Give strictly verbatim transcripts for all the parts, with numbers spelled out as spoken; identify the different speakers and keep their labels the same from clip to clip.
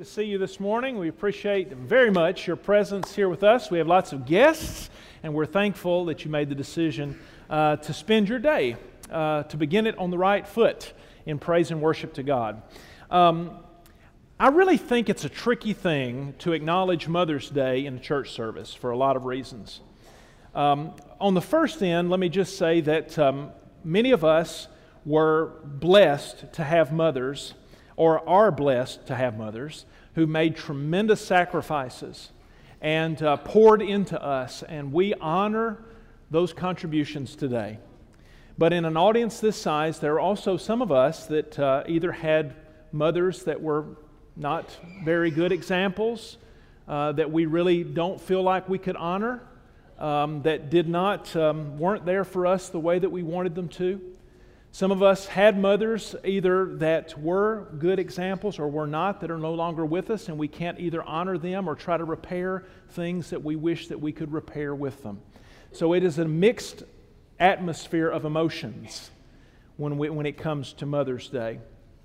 Speaker 1: To see you this morning. We appreciate very much your presence here with us. We have lots of guests, and we're thankful that you made the decision uh, to spend your day, uh, to begin it on the right foot in praise and worship to God. Um, I really think it's a tricky thing to acknowledge Mother's Day in a church service for a lot of reasons. Um, on the first end, let me just say that um, many of us were blessed to have mothers, or are blessed to have mothers, who made tremendous sacrifices and uh, poured into us, and we honor those contributions today. But in an audience this size, there are also some of us that uh, either had mothers that were not very good examples, uh, that we really don't feel like we could honor, um, that did not, um, weren't there for us the way that we wanted them to. Some of us had mothers either that were good examples or were not, that are no longer with us, and we can't either honor them or try to repair things that we wish that we could repair with them. So it is a mixed atmosphere of emotions when, we, when it comes to Mother's Day.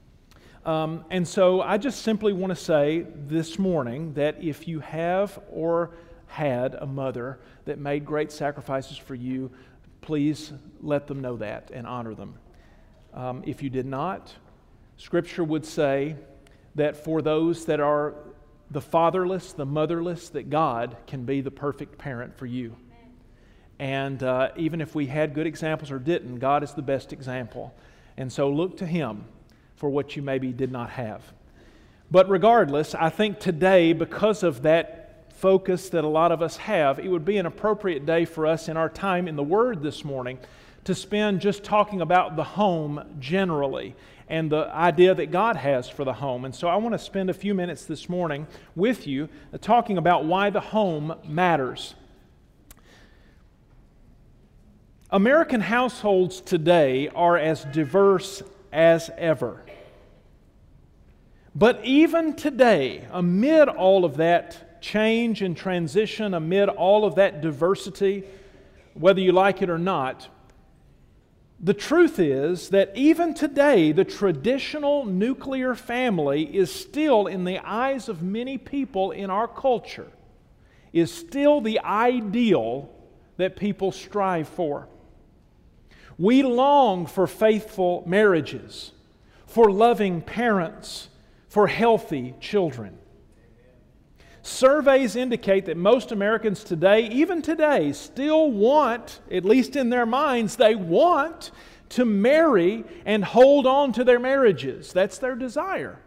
Speaker 1: Um, and so I just simply want to say this morning that if you have or had a mother that made great sacrifices for you, please let them know that and honor them. Um, if you did not, Scripture would say that for those that are the fatherless, the motherless, that God can be the perfect parent for you. And uh, even if we had good examples or didn't, God is the best example. And so look to Him for what you maybe did not have. But regardless, I think today, because of that focus that a lot of us have, it would be an appropriate day for us in our time in the Word this morning to spend just talking about the home generally and the idea that God has for the home. And so I want to spend a few minutes this morning with you uh, talking about why the home matters. American households today are as diverse as ever. But even today, amid all of that change and transition, amid all of that diversity, whether you like it or not, the truth is that even today, the traditional nuclear family is still, in the eyes of many people in our culture, is still the ideal that people strive for. We long for faithful marriages, for loving parents, for healthy children. Surveys indicate that most Americans today, even today, still want, at least in their minds, they want to marry and hold on to their marriages. That's their desire.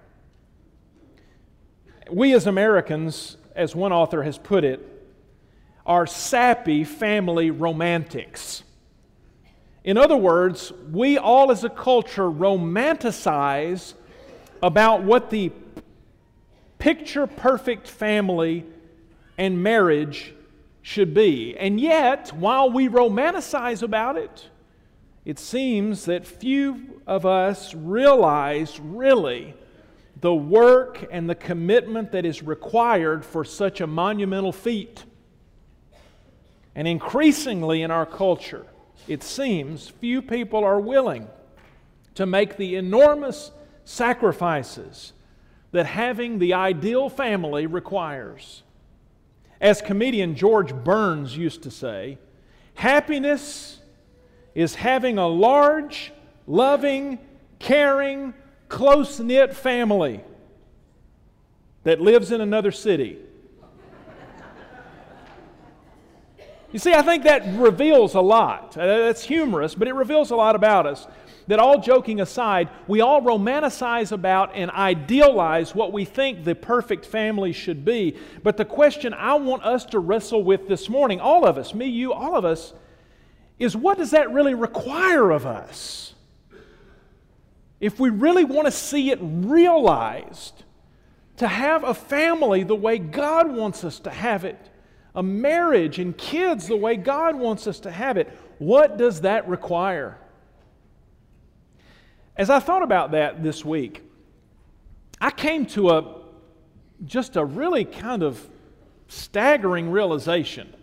Speaker 1: We as Americans, as one author has put it, are sappy family romantics. In other words, we all as a culture romanticize about what the picture-perfect family and marriage should be. And yet, while we romanticize about it, it seems that few of us realize really the work and the commitment that is required for such a monumental feat. And increasingly in our culture, it seems few people are willing to make the enormous sacrifices that having the ideal family requires. As comedian George Burns used to say, happiness is having a large, loving, caring, close-knit family that lives in another city. You see, I think that reveals a lot. That's humorous, but it reveals a lot about us. That all joking aside, we all romanticize about and idealize what we think the perfect family should be. But the question I want us to wrestle with this morning, all of us, me, you, all of us, is what does that really require of us? If we really want to see it realized, to have a family the way God wants us to have it, a marriage and kids the way God wants us to have it, what does that require? As I thought about that this week, I came to a just a really kind of staggering realization.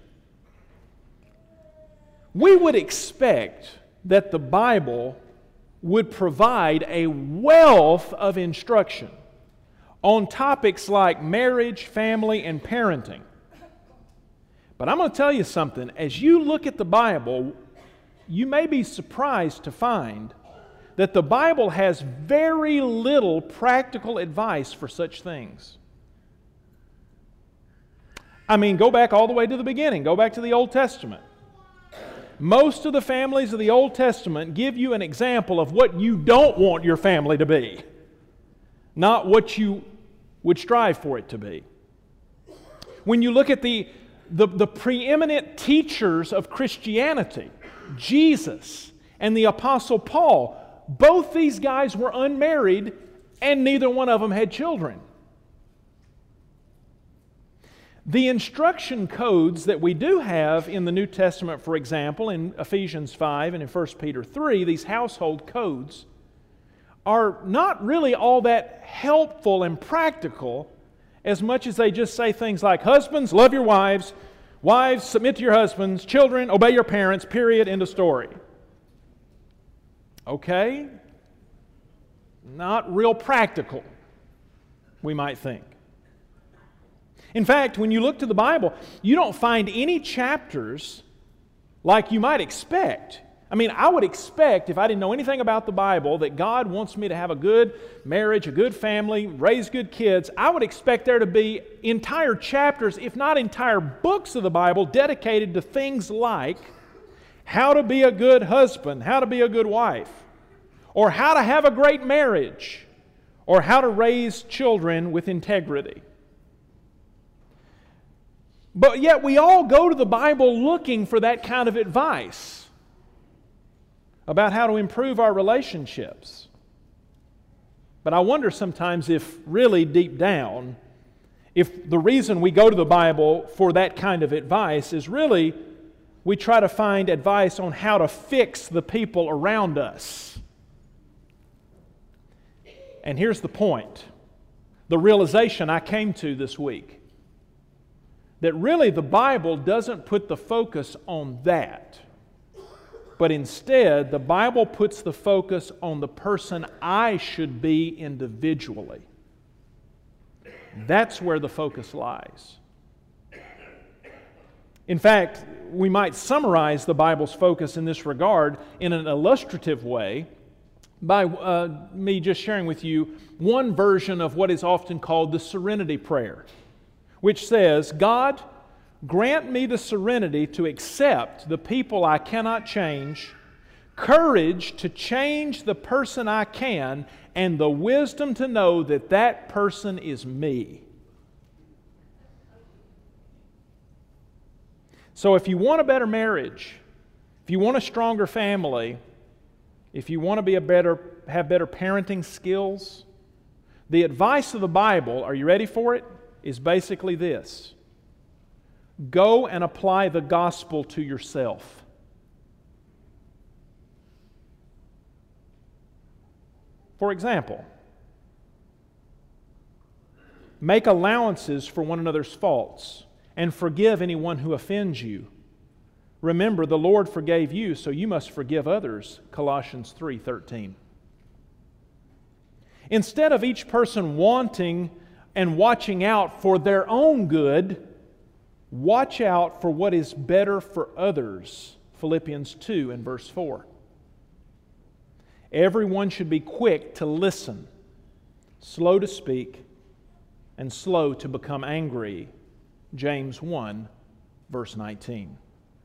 Speaker 1: We would expect that the Bible would provide a wealth of instruction on topics like marriage, family, and parenting. But I'm going to tell you something. As you look at the Bible, you may be surprised to find that the Bible has very little practical advice for such things. I mean, go back all the way to the beginning. Go back to the Old Testament. Most of the families of the Old Testament give you an example of what you don't want your family to be, not what you would strive for it to be. When you look at the, the, the preeminent teachers of Christianity, Jesus and the Apostle Paul, both these guys were unmarried and neither one of them had children. The instruction codes that we do have in the New Testament, for example, in Ephesians five and in First Peter three, these household codes, are not really all that helpful and practical as much as they just say things like, husbands, love your wives, wives, submit to your husbands, children, obey your parents, period, end of story. Okay? Not real practical, we might think. In fact, when you look to the Bible, you don't find any chapters like you might expect. I mean, I would expect, if I didn't know anything about the Bible, that God wants me to have a good marriage, a good family, raise good kids. I would expect there to be entire chapters, if not entire books of the Bible, dedicated to things like how to be a good husband, how to be a good wife, or how to have a great marriage, or how to raise children with integrity. But yet we all go to the Bible looking for that kind of advice about how to improve our relationships. But I wonder sometimes if really deep down, if the reason we go to the Bible for that kind of advice is really we try to find advice on how to fix the people around us. And here's the point, the realization I came to this week. That really the Bible doesn't put the focus on that, but instead the Bible puts the focus on the person I should be individually. That's where the focus lies. In fact, we might summarize the Bible's focus in this regard in an illustrative way by uh, me just sharing with you one version of what is often called the serenity prayer, which says, God, grant me the serenity to accept the people I cannot change, courage to change the person I can, and the wisdom to know that that person is me. So if you want a better marriage, if you want a stronger family, if you want to be a better, have better parenting skills, the advice of the Bible, are you ready for it? Is basically this. Go and apply the gospel to yourself. For example, make allowances for one another's faults and forgive anyone who offends you. Remember, the Lord forgave you, so you must forgive others. Colossians three thirteen. Instead of each person wanting and watching out for their own good, watch out for what is better for others. Philippians two and verse four. Everyone should be quick to listen, slow to speak, and slow to become angry. James one, verse nineteen.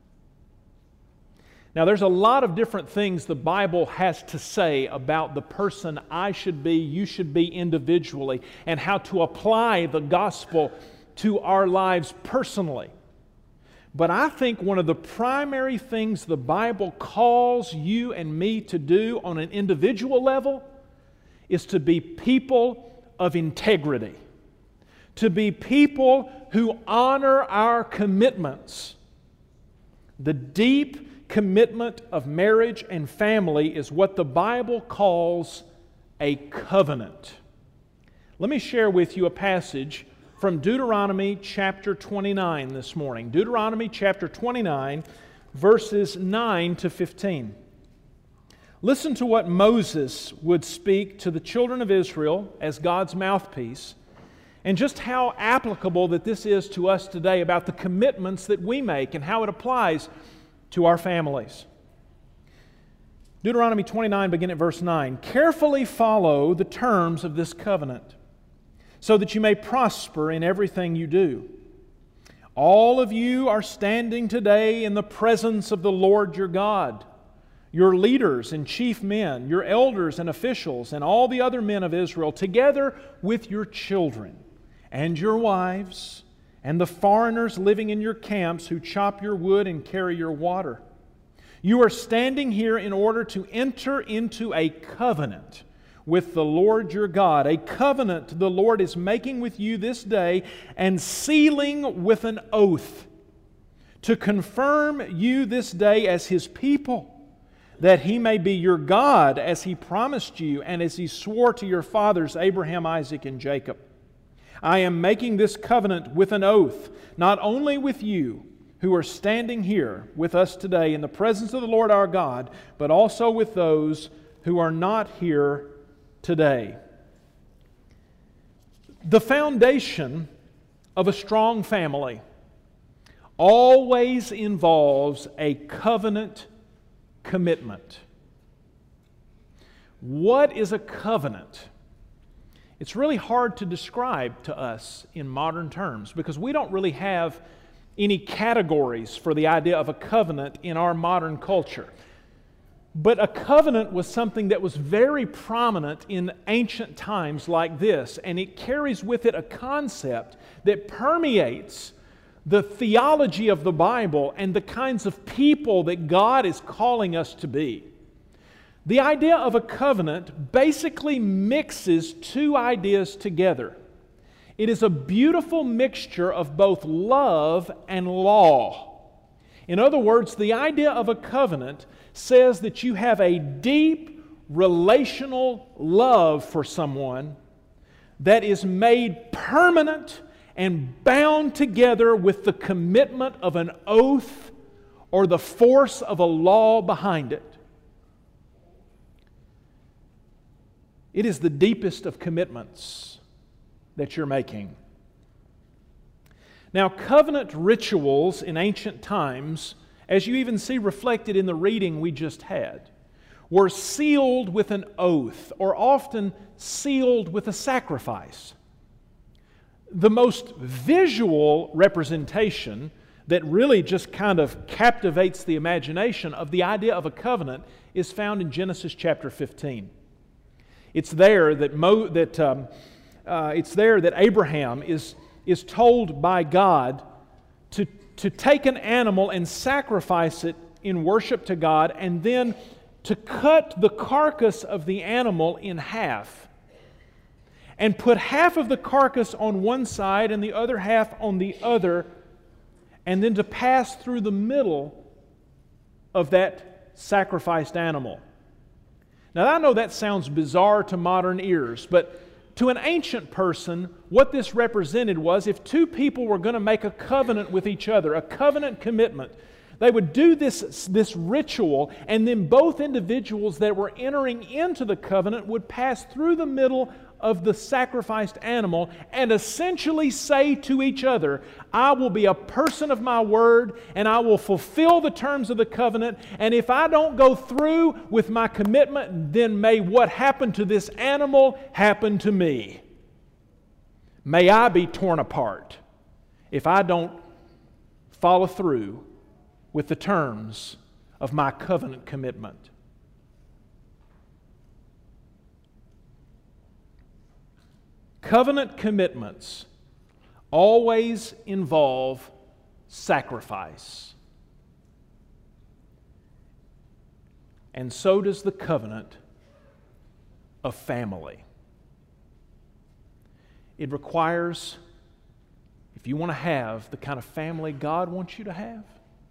Speaker 1: Now, there's a lot of different things the Bible has to say about the person I should be, you should be individually, and how to apply the gospel to our lives personally. But I think one of the primary things the Bible calls you and me to do on an individual level is to be people of integrity, to be people who honor our commitments. The deep commitment of marriage and family is what the Bible calls a covenant. Let me share with you a passage from Deuteronomy chapter twenty-nine this morning. Deuteronomy chapter twenty-nine, verses nine to fifteen. Listen to what Moses would speak to the children of Israel as God's mouthpiece and just how applicable that this is to us today about the commitments that we make and how it applies to our families. Deuteronomy twenty-nine, begin at verse nine. Carefully follow the terms of this covenant, so that you may prosper in everything you do. All of you are standing today in the presence of the Lord your God, your leaders and chief men, your elders and officials, and all the other men of Israel, together with your children and your wives, and the foreigners living in your camps who chop your wood and carry your water. You are standing here in order to enter into a covenant with the Lord your God, a covenant the Lord is making with you this day and sealing with an oath to confirm you this day as His people, that He may be your God as He promised you and as He swore to your fathers Abraham, Isaac, and Jacob. I am making this covenant with an oath, not only with you who are standing here with us today in the presence of the Lord our God, but also with those who are not here today. The foundation of a strong family always involves a covenant commitment. What is a covenant? It's really hard to describe to us in modern terms because we don't really have any categories for the idea of a covenant in our modern culture. But a covenant was something that was very prominent in ancient times like this, and it carries with it a concept that permeates the theology of the Bible and the kinds of people that God is calling us to be. The idea of a covenant basically mixes two ideas together. It is a beautiful mixture of both love and law. In other words, the idea of a covenant says that you have a deep relational love for someone that is made permanent and bound together with the commitment of an oath or the force of a law behind it. It is the deepest of commitments that you're making. Now, covenant rituals in ancient times, as you even see reflected in the reading we just had, were sealed with an oath, or often sealed with a sacrifice. The most visual representation that really just kind of captivates the imagination of the idea of a covenant is found in Genesis chapter fifteen. It's there that Mo, that um, uh, it's there that Abraham is is told by God to, to take an animal and sacrifice it in worship to God, and then to cut the carcass of the animal in half and put half of the carcass on one side and the other half on the other, and then to pass through the middle of that sacrificed animal. Now, I know that sounds bizarre to modern ears, but to an ancient person, what this represented was if two people were going to make a covenant with each other, a covenant commitment, they would do this, this ritual, and then both individuals that were entering into the covenant would pass through the middle of the sacrificed animal and essentially say to each other, I will be a person of my word and I will fulfill the terms of the covenant, and if I don't go through with my commitment, then may what happened to this animal happen to me. May I be torn apart if I don't follow through with the terms of my covenant commitment. Covenant commitments always involve sacrifice. And so does the covenant of family. It requires, if you want to have the kind of family God wants you to have,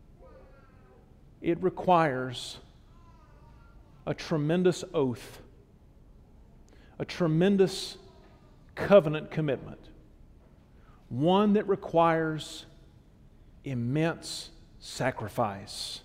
Speaker 1: it requires a tremendous oath, a tremendous covenant commitment, one that requires immense sacrifice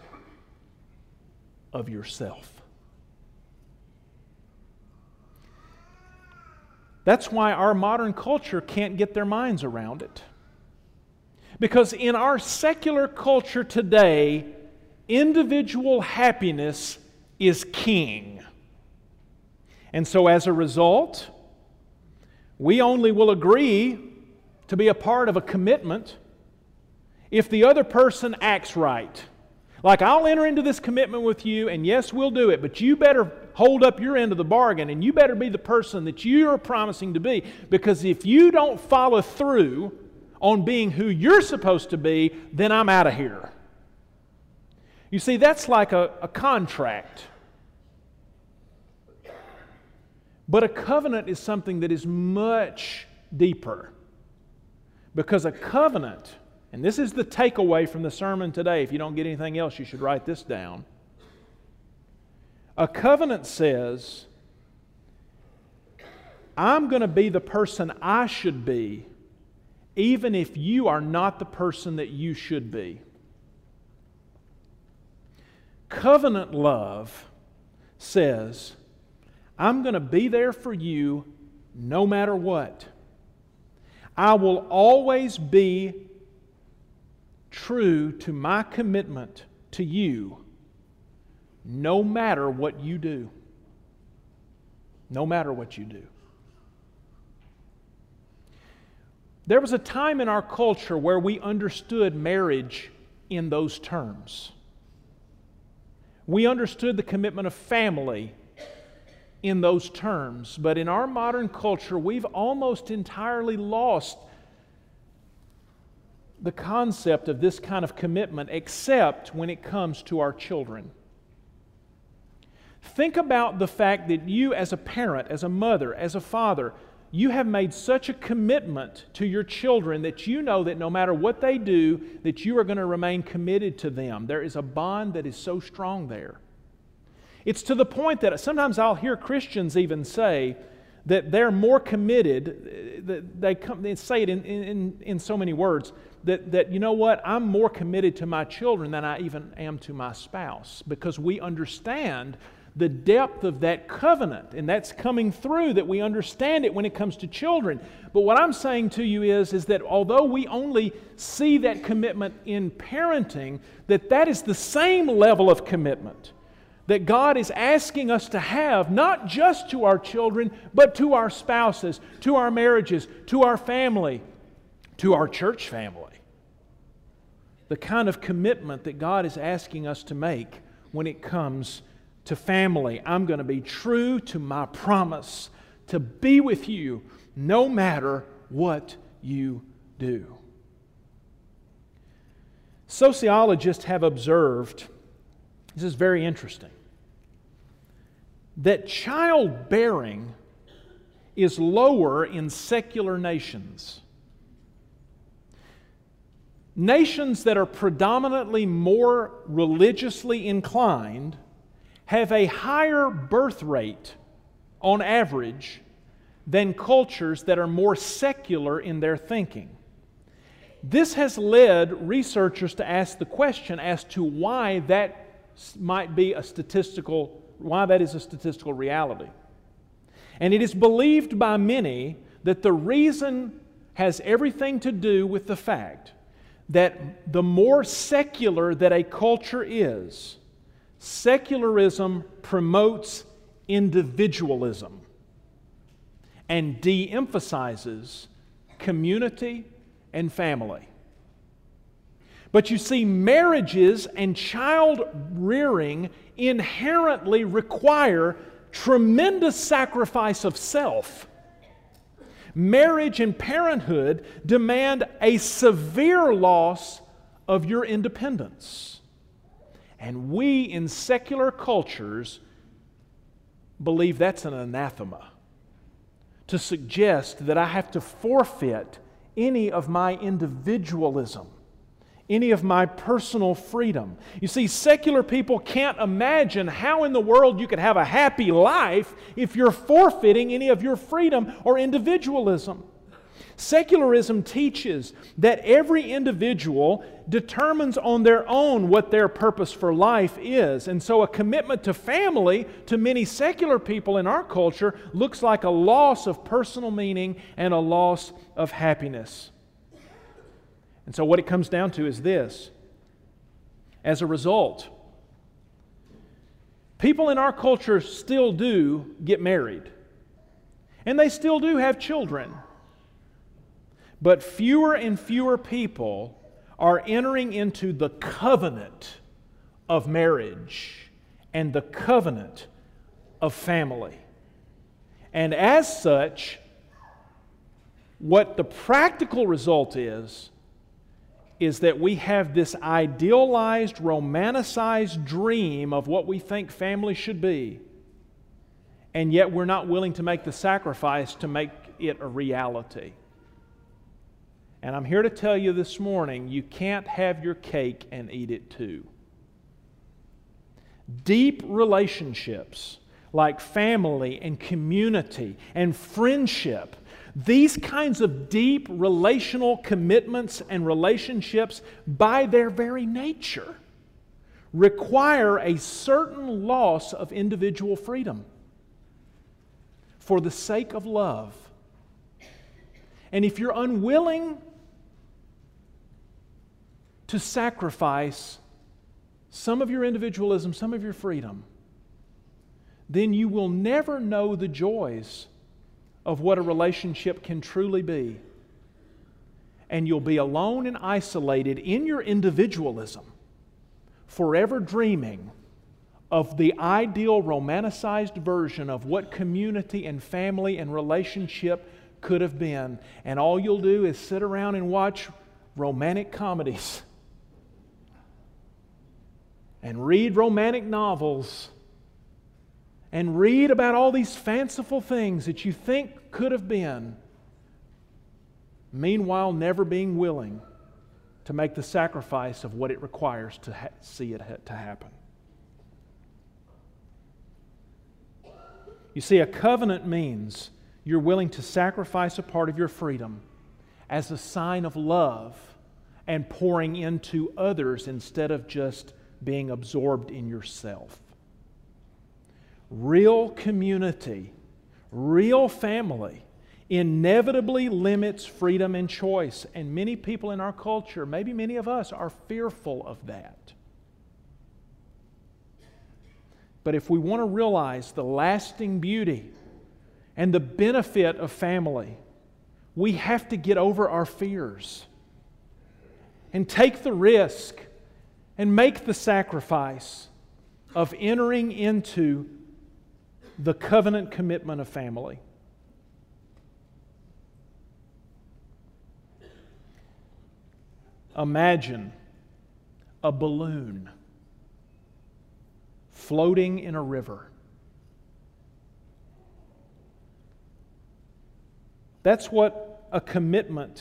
Speaker 1: of yourself. That's why our modern culture can't get their minds around it. Because in our secular culture today, individual happiness is king. And so as a result, we only will agree to be a part of a commitment if the other person acts right. Like, I'll enter into this commitment with you, and yes, we'll do it, but you better hold up your end of the bargain, and you better be the person that you are promising to be, because if you don't follow through on being who you're supposed to be, then I'm out of here. You see, that's like a, a contract. But a covenant is something that is much deeper. Because a covenant, and this is the takeaway from the sermon today. If you don't get anything else, you should write this down. A covenant says, I'm going to be the person I should be, even if you are not the person that you should be. Covenant love says, I'm going to be there for you no matter what. I will always be true to my commitment to you, no matter what you do. No matter what you do. There was a time in our culture where we understood marriage in those terms. We understood the commitment of family in those terms. But in our modern culture, we've almost entirely lost the concept of this kind of commitment, except when it comes to our children. Think about the fact that you as a parent, as a mother, as a father, you have made such a commitment to your children that you know that no matter what they do, that you are going to remain committed to them. There is a bond that is so strong there. It's to the point that sometimes I'll hear Christians even say that they're more committed, that they, come, they say it in, in, in so many words, that, that, you know what, I'm more committed to my children than I even am to my spouse, because we understand the depth of that covenant, and that's coming through, that we understand it when it comes to children. But what I'm saying to you is, is that although we only see that commitment in parenting, that that is the same level of commitment that God is asking us to have, not just to our children, but to our spouses, to our marriages, to our family, to our church family. The kind of commitment that God is asking us to make when it comes to family. I'm going to be true to my promise to be with you no matter what you do. Sociologists have observed, this is very interesting, that childbearing is lower in secular nations. Nations that are predominantly more religiously inclined have a higher birth rate on average than cultures that are more secular in their thinking. This has led researchers to ask the question as to why that might be a statistical, why that is a statistical reality. And it is believed by many that the reason has everything to do with the fact that the more secular that a culture is, secularism promotes individualism and de-emphasizes community and family. But you see, marriages and child rearing inherently require tremendous sacrifice of self. Marriage and parenthood demand a severe loss of your independence. And we in secular cultures believe that's an anathema, to suggest that I have to forfeit any of my individualism, any of my personal freedom. You see, secular people can't imagine how in the world you could have a happy life if you're forfeiting any of your freedom or individualism. Secularism teaches that every individual determines on their own what their purpose for life is. And so a commitment to family, to many secular people in our culture, looks like a loss of personal meaning and a loss of happiness. And so what it comes down to is this. As a result, people in our culture still do get married. And they still do have children. But fewer and fewer people are entering into the covenant of marriage and the covenant of family. And as such, what the practical result is, is that we have this idealized, romanticized dream of what we think family should be, and yet we're not willing to make the sacrifice to make it a reality. And I'm here to tell you this morning, you can't have your cake and eat it too. Deep relationships like family and community and friendship, these kinds of deep relational commitments and relationships, by their very nature, require a certain loss of individual freedom for the sake of love. And if you're unwilling to sacrifice some of your individualism, some of your freedom, then you will never know the joys of what a relationship can truly be. And you'll be alone and isolated in your individualism, forever dreaming of the ideal romanticized version of what community and family and relationship could have been. And all you'll do is sit around and watch romantic comedies and read romantic novels and read about all these fanciful things that you think could have been, meanwhile never being willing to make the sacrifice of what it requires to ha- see it ha- to happen. You see, a covenant means you're willing to sacrifice a part of your freedom as a sign of love and pouring into others instead of just being absorbed in yourself. Real community, real family, inevitably limits freedom and choice. And many people in our culture, maybe many of us, are fearful of that. But if we want to realize the lasting beauty and the benefit of family, we have to get over our fears and take the risk and make the sacrifice of entering into the covenant commitment of family. Imagine a balloon floating in a river. That's what a commitment,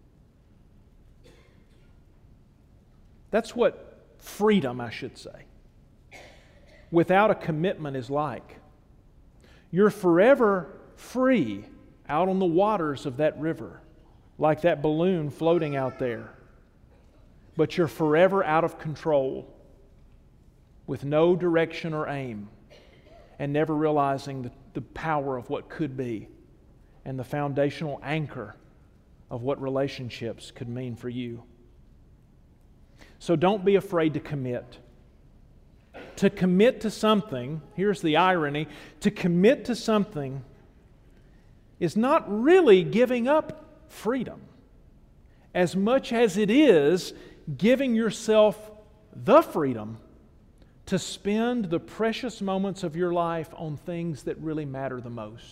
Speaker 1: that's what freedom, I should say, without a commitment is like. You're forever free out on the waters of that river, like that balloon floating out there. But you're forever out of control, with no direction or aim, and never realizing the, the power of what could be and the foundational anchor of what relationships could mean for you. So don't be afraid to commit. To commit to something, here's the irony, to commit to something is not really giving up freedom as much as it is giving yourself the freedom to spend the precious moments of your life on things that really matter the most.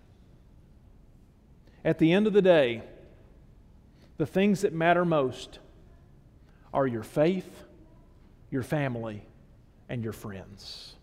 Speaker 1: At the end of the day, the things that matter most are your faith, your family, and your friends.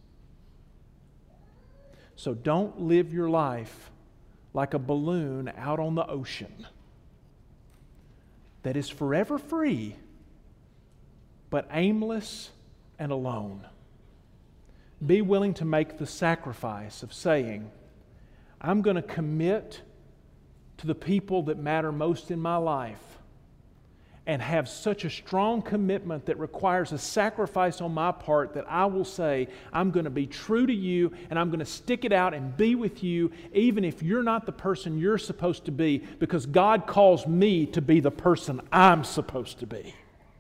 Speaker 1: So don't live your life like a balloon out on the ocean that is forever free, but aimless and alone. Be willing to make the sacrifice of saying, I'm going to commit to the people that matter most in my life and have such a strong commitment that requires a sacrifice on my part that I will say, I'm going to be true to you and I'm going to stick it out and be with you even if you're not the person you're supposed to be, because God calls me to be the person I'm supposed to be.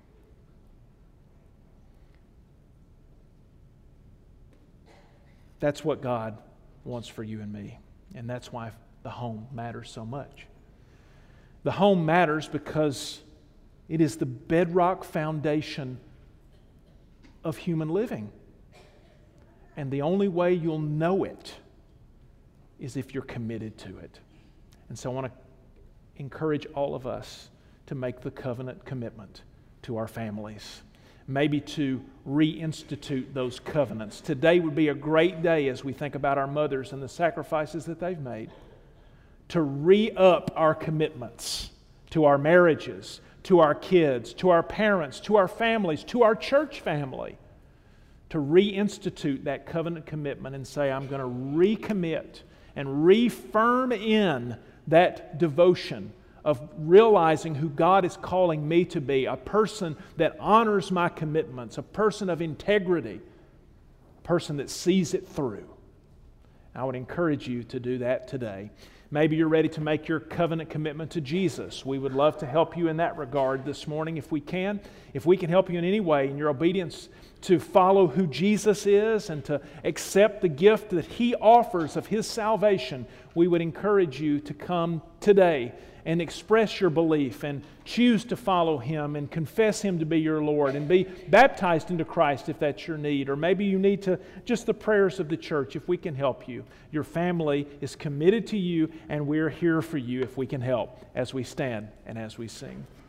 Speaker 1: That's what God wants for you and me. And that's why the home matters so much. The home matters because it is the bedrock foundation of human living. And the only way you'll know it is if you're committed to it. And so I want to encourage all of us to make the covenant commitment to our families. Maybe to reinstitute those covenants. Today would be a great day as we think about our mothers and the sacrifices that they've made, to re-up our commitments to our marriages, to our kids, to our parents, to our families, to our church family, to reinstitute that covenant commitment and say, I'm going to recommit and refirm in that devotion of realizing who God is calling me to be, a person that honors my commitments, a person of integrity, a person that sees it through. I would encourage you to do that today. Maybe you're ready to make your covenant commitment to Jesus. We would love to help you in that regard this morning if we can. If we can help you in any way in your obedience to follow who Jesus is and to accept the gift that He offers of His salvation, we would encourage you to come today and express your belief and choose to follow Him and confess Him to be your Lord and be baptized into Christ if that's your need. Or maybe you need to just the prayers of the church if we can help you. Your family is committed to you and we're here for you if we can help as we stand and as we sing.